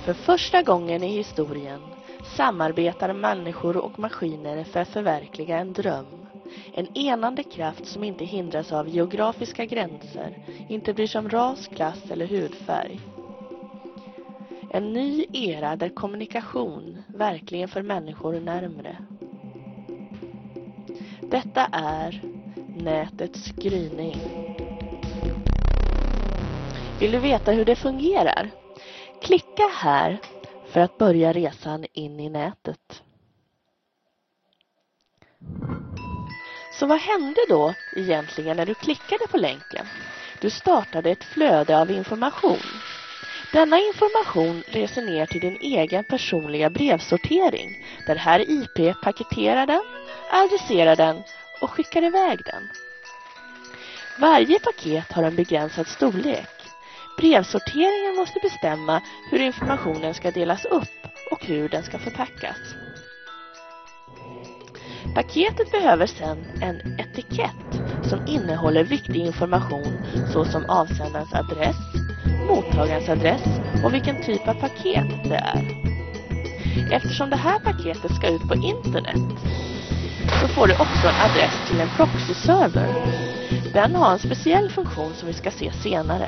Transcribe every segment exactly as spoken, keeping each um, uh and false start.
För första gången i historien samarbetar människor och maskiner för att förverkliga en dröm. En enande kraft som inte hindras av geografiska gränser, inte bryr sig om ras, klass eller hudfärg. En ny era där kommunikation verkligen för människor närmare. Detta är nätets gryning. Vill du veta hur det fungerar? Klicka här för att börja resan in i nätet. Så vad hände då egentligen när du klickade på länken? Du startade ett flöde av information. Denna information reser ner till din egen personliga brevsortering, där här I P paketerar den, adresserar den och skickar iväg den. Varje paket har en begränsad storlek. Brevsorteringen måste bestämma hur informationen ska delas upp och hur den ska förpackas. Paketet behöver sedan en etikett som innehåller viktig information såsom avsändarens adress, mottagarens adress och vilken typ av paket det är. Eftersom det här paketet ska ut på internet så får det också en adress till en proxy-server. Den har en speciell funktion som vi ska se senare.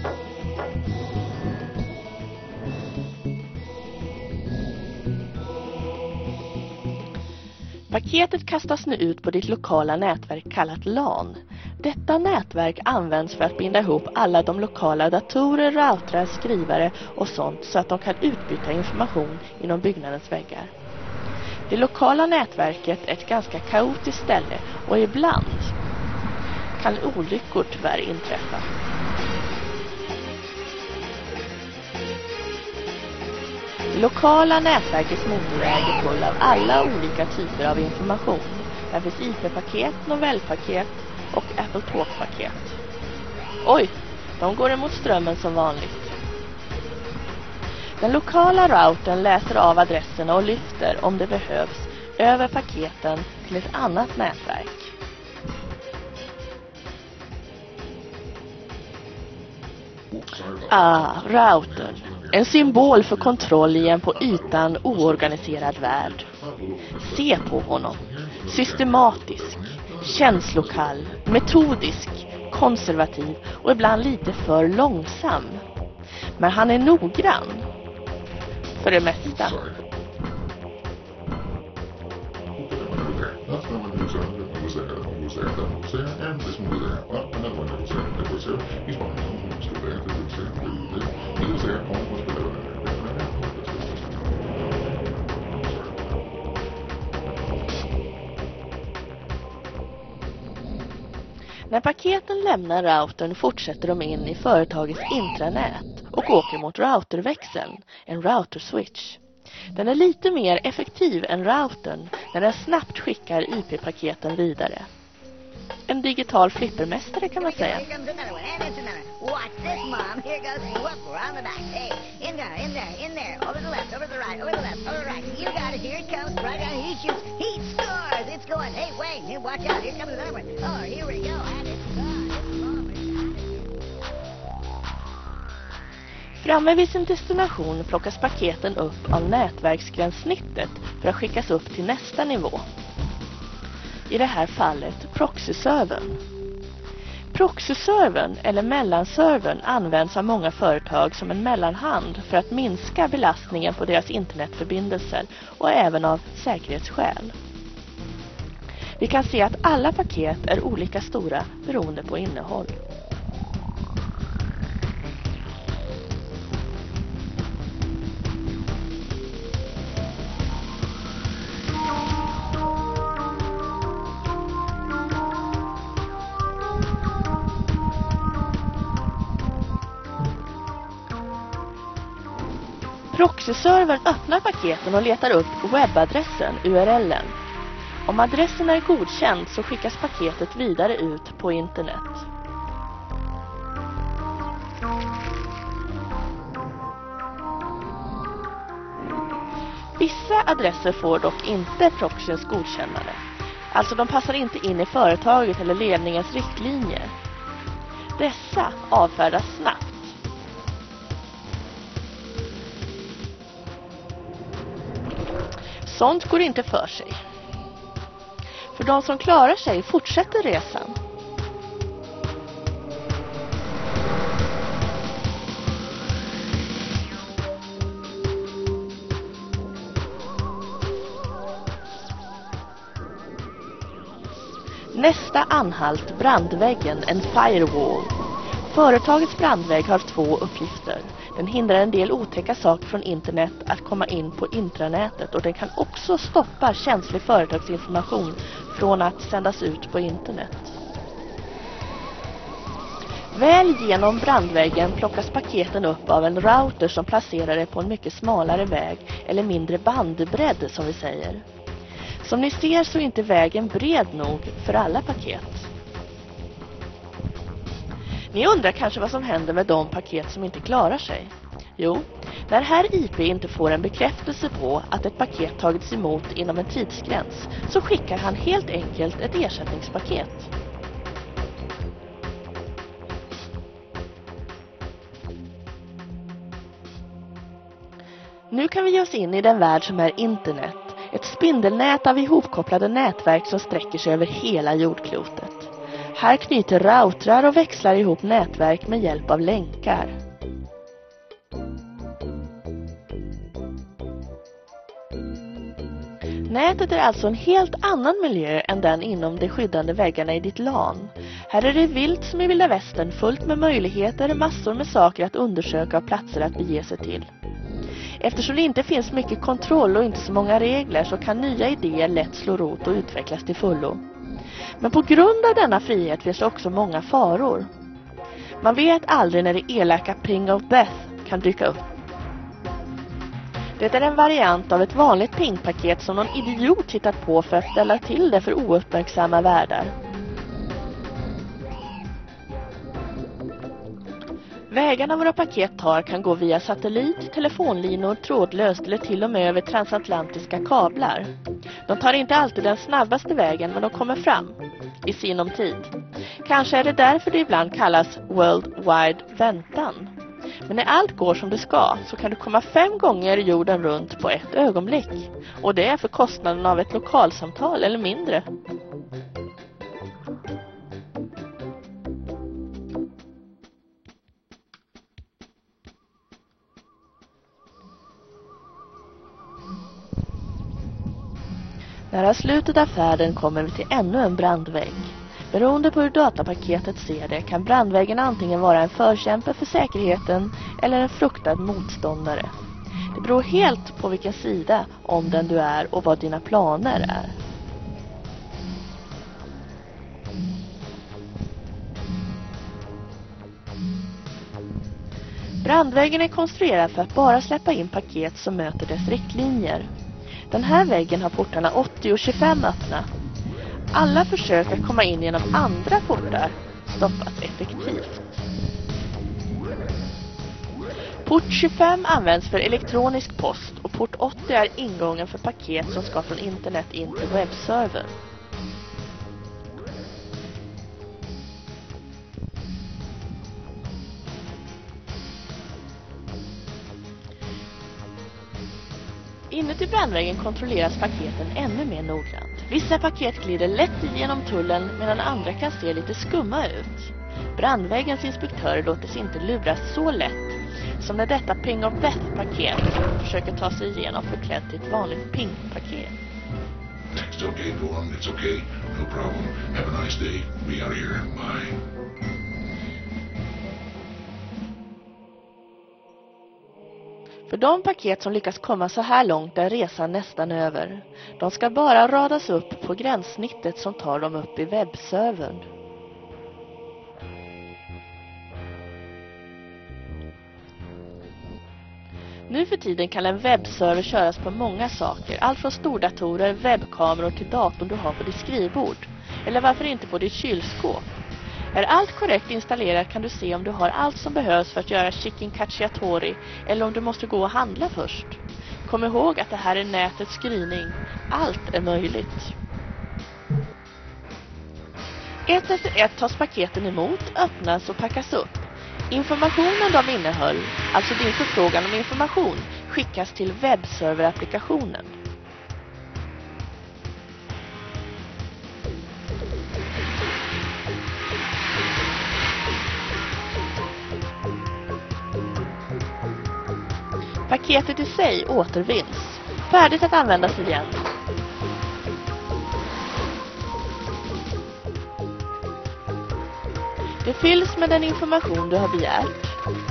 Paketet kastas nu ut på ditt lokala nätverk kallat LAN. Detta nätverk används för att binda ihop alla de lokala datorer, routrar, skrivare och sånt så att de kan utbyta information inom byggnadens väggar. Det lokala nätverket är ett ganska kaotiskt ställe och ibland kan olyckor tyvärr inträffa. Det lokala nätverkets motorväg är full av alla olika typer av information. Där finns I P-paket, novellpaket och Apple Talk-paket. Oj, de går emot strömmen som vanligt. Den lokala routern läser av adresserna och lyfter, om det behövs, över paketen till ett annat nätverk. Ah, routern. En symbol för kontroll i en på ytan oorganiserad värld. Se på honom. Systematisk, känslokall, metodisk, konservativ och ibland lite för långsam. Men han är noggrann. För det mesta. När paketen lämnar routern fortsätter de in i företagets intranät och åker mot routerväxeln, en router switch. Den är lite mer effektiv än routern när den snabbt skickar I P-paketen vidare. En digital flippermästare kan man säga. Framme vid sin destination plockas paketen upp av nätverksgränssnittet för att skickas upp till nästa nivå. I det här fallet proxy-servern. Proxy-servern eller mellanservern används av många företag som en mellanhand för att minska belastningen på deras internetförbindelser och även av säkerhetsskäl. Vi kan se att alla paket är olika stora beroende på innehåll. Proxy-servern öppnar paketen och letar upp webbadressen, U R L:en. Om adressen är godkänd så skickas paketet vidare ut på internet. Vissa adresser får dock inte proxyns godkännande. Alltså de passar inte in i företaget eller ledningens riktlinjer. Dessa avfärdas snabbt. Sånt går inte för sig. För de som klarar sig fortsätter resan. Nästa anhalt, brandväggen, en firewall. Företagets brandvägg har två uppgifter. Den hindrar en del otäcka saker från internet att komma in på intranätet och den kan också stoppa känslig företagsinformation från att sändas ut på internet. Väl genom brandväggen plockas paketen upp av en router som placerar det på en mycket smalare väg eller mindre bandbredd som vi säger. Som ni ser så är inte vägen bred nog för alla paket. Ni undrar kanske vad som händer med de paket som inte klarar sig. Jo, när här I P inte får en bekräftelse på att ett paket tagits emot inom en tidsgräns så skickar han helt enkelt ett ersättningspaket. Nu kan vi ge oss in i den värld som är internet. Ett spindelnät av ihopkopplade nätverk som sträcker sig över hela jordklotet. Här knyter routrar och växlar ihop nätverk med hjälp av länkar. Nätet är alltså en helt annan miljö än den inom de skyddande väggarna i ditt LAN. Här är det vilt som i vilda västern, fullt med möjligheter, massor med saker att undersöka och platser att bege sig till. Eftersom det inte finns mycket kontroll och inte så många regler så kan nya idéer lätt slå rot och utvecklas till fullo. Men på grund av denna frihet finns det också många faror. Man vet aldrig när det elaka ping of death kan dyka upp. Det är en variant av ett vanligt pingpaket som någon idiot hittat på för att ställa till det för ouppmärksamma värdar. Vägarna våra paket tar kan gå via satellit, telefonlinor, trådlöst eller till och med över transatlantiska kablar. De tar inte alltid den snabbaste vägen men de kommer fram i sinom tid. Kanske är det därför det ibland kallas World Wide väntan. Men när allt går som det ska så kan du komma fem gånger jorden runt på ett ögonblick. Och det är för kostnaden av ett lokalsamtal eller mindre. Nära slutet av färden kommer vi till ännu en brandvägg. Beroende på hur datapaketet ser det kan brandväggen antingen vara en förkämpe för säkerheten eller en fruktad motståndare. Det beror helt på vilken sida om den du är och vad dina planer är. Brandväggen är konstruerad för att bara släppa in paket som möter dess riktlinjer. Den här väggen har portarna åttio och tjugofem öppna. Alla försök att komma in genom andra portar stoppas effektivt. Port tjugofem används för elektronisk post och port åttio är ingången för paket som ska från internet in till webbservern. Inuti brandväggen kontrolleras paketen ännu mer noggrant. Vissa paket glider lätt igenom tullen medan andra kan se lite skumma ut. Brandväggens inspektörer låter sig inte luras så lätt som när detta ping of death-paket försöker ta sig igenom förklädd till ett vanligt ping-paket. It's okay, go on. It's okay. No problem. Have a nice day. We are here. Bye. För de paket som lyckas komma så här långt är resan nästan över. De ska bara radas upp på gränssnittet som tar dem upp i webbservern. Nu för tiden kan en webbserver köras på många saker. Allt från stordatorer, webbkameror till datorn du har på ditt skrivbord. Eller varför inte på ditt kylskåp. Är allt korrekt installerat kan du se om du har allt som behövs för att göra chicken cacciatori eller om du måste gå och handla först. Kom ihåg att det här är nätets gryning. Allt är möjligt. Ett efter ett tas paketen emot, öppnas och packas upp. Informationen de innehöll, alltså din förfrågan om information, skickas till webbserverapplikationen. Paketet i sig återvinns. Färdigt att användas igen. Det fylls med den information du har begärt.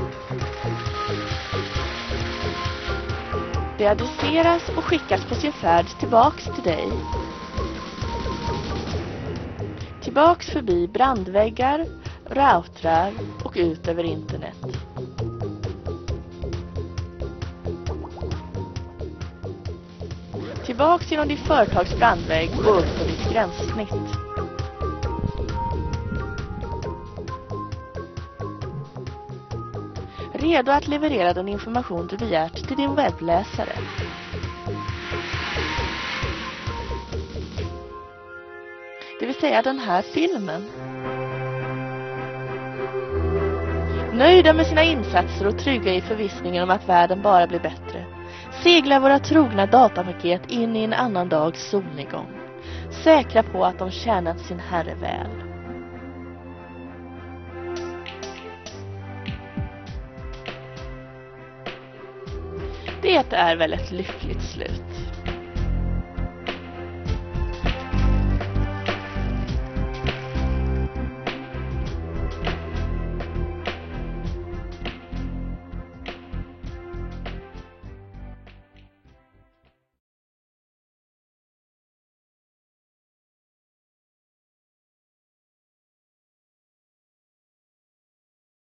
Det adresseras och skickas på sin färd tillbaks till dig. Tillbaks förbi brandväggar, routrar och ut över internet. Tillbaks genom ditt företags brandvägg och upp på ditt gränssnitt. Redo att leverera den information du begärt till din webbläsare. Det vill säga den här filmen. Nöjda med sina insatser och trygga i förvissningen om att världen bara blir bättre, seglar våra trogna datapaket in i en annan dags solnedgång, säkra på att de tjänat sin herre väl. Det är väl ett lyckligt slut.